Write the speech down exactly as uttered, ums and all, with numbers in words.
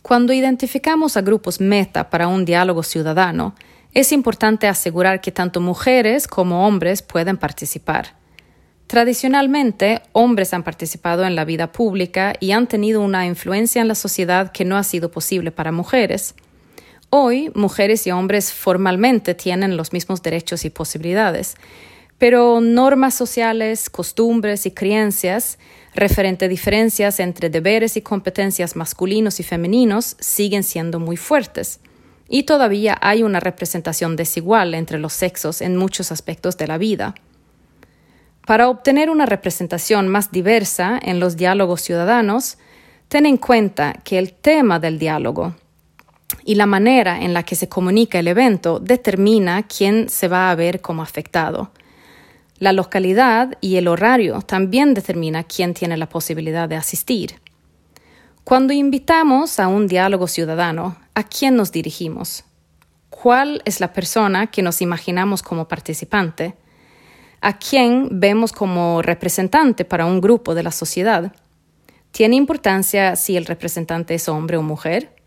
Cuando identificamos a grupos meta para un diálogo ciudadano, es importante asegurar que tanto mujeres como hombres pueden participar. Tradicionalmente, hombres han participado en la vida pública y han tenido una influencia en la sociedad que no ha sido posible para mujeres. Hoy, mujeres y hombres formalmente tienen los mismos derechos y posibilidades, pero normas sociales, costumbres y creencias referente a diferencias entre deberes y competencias masculinos y femeninos siguen siendo muy fuertes. Y todavía hay una representación desigual entre los sexos en muchos aspectos de la vida. Para obtener una representación más diversa en los diálogos ciudadanos, ten en cuenta que el tema del diálogo y la manera en la que se comunica el evento determina quién se va a ver como afectado. La localidad y el horario también determina quién tiene la posibilidad de asistir. Cuando invitamos a un diálogo ciudadano, ¿a quién nos dirigimos? ¿Cuál es la persona que nos imaginamos como participante? ¿A quién vemos como representante para un grupo de la sociedad? ¿Tiene importancia si el representante es hombre o mujer?